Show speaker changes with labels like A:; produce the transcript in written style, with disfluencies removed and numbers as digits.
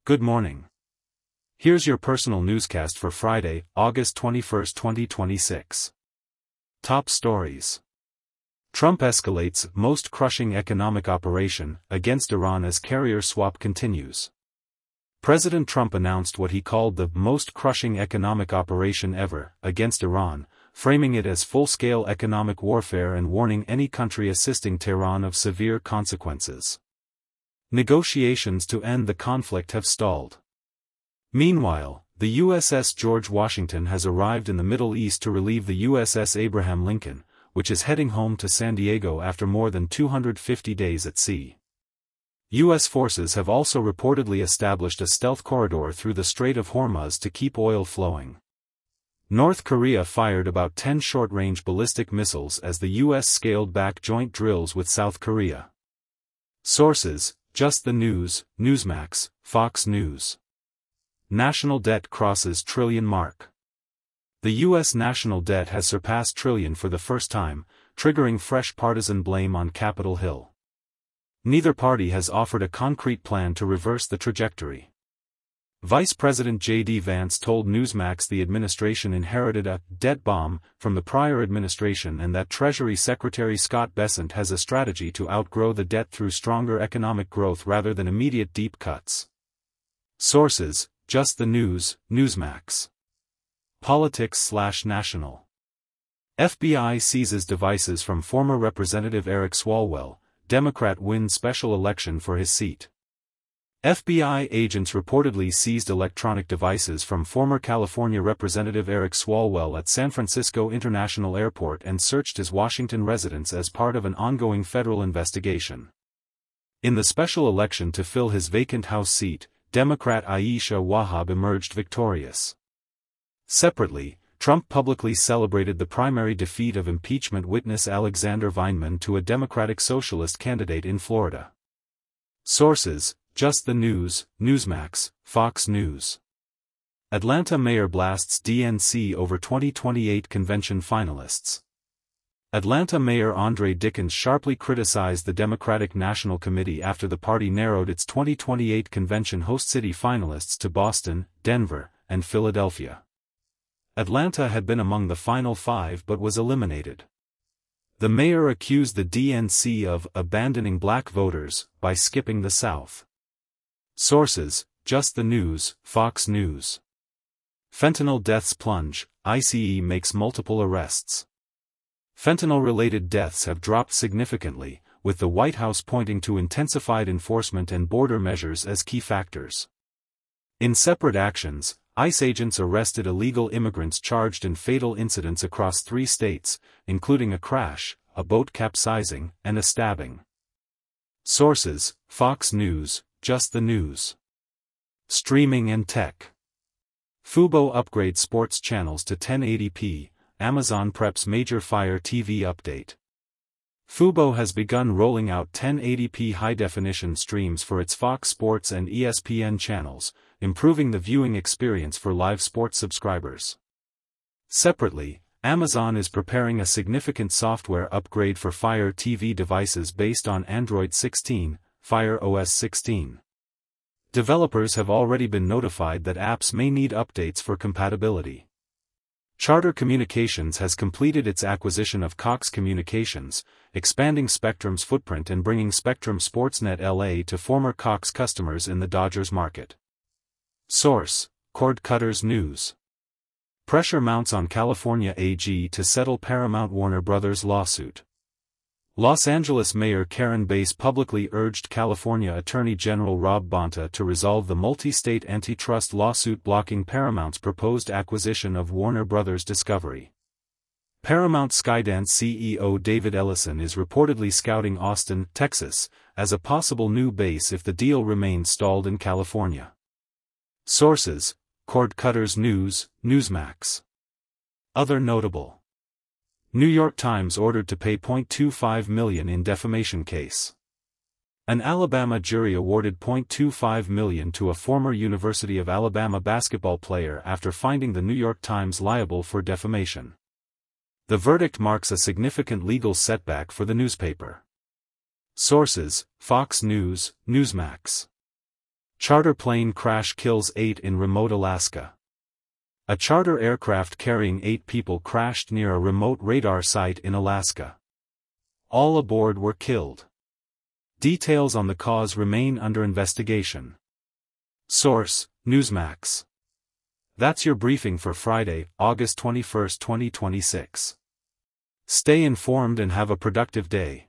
A: Good morning. Here's your personal newscast for Friday, August 21, 2026. Top stories. Trump escalates most crushing economic operation against Iran as carrier swap continues. President Trump announced what he called the most crushing economic operation ever against Iran, framing it as full-scale economic warfare and warning any country assisting Tehran of severe consequences. Negotiations to end the conflict have stalled. Meanwhile, the USS George Washington has arrived in the Middle East to relieve the USS Abraham Lincoln, which is heading home to San Diego after more than 250 days at sea. U.S. forces have also reportedly established a stealth corridor through the Strait of Hormuz to keep oil flowing. North Korea fired about 10 short-range ballistic missiles as the U.S. scaled back joint drills with South Korea. Sources: Just the News, Newsmax, Fox News. National debt crosses trillion mark. The U.S. national debt has surpassed trillion for the first time, triggering fresh partisan blame on Capitol Hill. Neither party has offered a concrete plan to reverse the trajectory. Vice President J.D. Vance told Newsmax the administration inherited a debt bomb from the prior administration and that Treasury Secretary Scott Bessent has a strategy to outgrow the debt through stronger economic growth rather than immediate deep cuts. Sources: Just the News, Newsmax. Politics/National. FBI seizes devices from former Representative Eric Swalwell, Democrat wins special election for his seat. FBI agents reportedly seized electronic devices from former California Representative Eric Swalwell at San Francisco International Airport and searched his Washington residence as part of an ongoing federal investigation. In the special election to fill his vacant House seat, Democrat Aisha Wahab emerged victorious. Separately, Trump publicly celebrated the primary defeat of impeachment witness Alexander Vindman to a Democratic Socialist candidate in Florida. Sources: Just the News, Newsmax, Fox News. Atlanta mayor blasts DNC over 2028 convention finalists. Atlanta Mayor Andre Dickens sharply criticized the Democratic National Committee after the party narrowed its 2028 convention host city finalists to Boston, Denver, and Philadelphia. Atlanta had been among the final five but was eliminated. The mayor accused the DNC of abandoning black voters by skipping the South. Sources: Just the News, Fox News. Fentanyl deaths plunge, ICE makes multiple arrests. Fentanyl-related deaths have dropped significantly, with the White House pointing to intensified enforcement and border measures as key factors. In separate actions, ICE agents arrested illegal immigrants charged in fatal incidents across 3 states, including a crash, a boat capsizing, and a stabbing. Sources: Fox News, Just the News. Streaming and tech. Fubo upgrades sports channels to 1080p, Amazon preps major Fire TV update. Fubo has begun rolling out 1080p high-definition streams for its Fox Sports and ESPN channels, improving the viewing experience for live sports subscribers. Separately, Amazon is preparing a significant software upgrade for Fire TV devices based on Android 16, Fire OS 16. Developers have already been notified that apps may need updates for compatibility. Charter Communications has completed its acquisition of Cox Communications, expanding Spectrum's footprint and bringing Spectrum Sportsnet LA to former Cox customers in the Dodgers market. Source: Cord Cutters News. Pressure mounts on California AG to settle Paramount-Warner Bros. Lawsuit. Los Angeles Mayor Karen Bass publicly urged California Attorney General Rob Bonta to resolve the multi-state antitrust lawsuit blocking Paramount's proposed acquisition of Warner Bros. Discovery. Paramount Skydance CEO David Ellison is reportedly scouting Austin, Texas, as a possible new base if the deal remains stalled in California. Sources: Cord Cutters News, Newsmax. Other notable. New York Times ordered to pay $0.25 million in defamation case. An Alabama jury awarded $0.25 million to a former University of Alabama basketball player after finding the New York Times liable for defamation. The verdict marks a significant legal setback for the newspaper. Sources: Fox News, Newsmax. Charter plane crash kills 8 in remote Alaska. A charter aircraft carrying 8 people crashed near a remote radar site in Alaska. All aboard were killed. Details on the cause remain under investigation. Source: Newsmax. That's your briefing for Friday, August 21, 2026. Stay informed and have a productive day.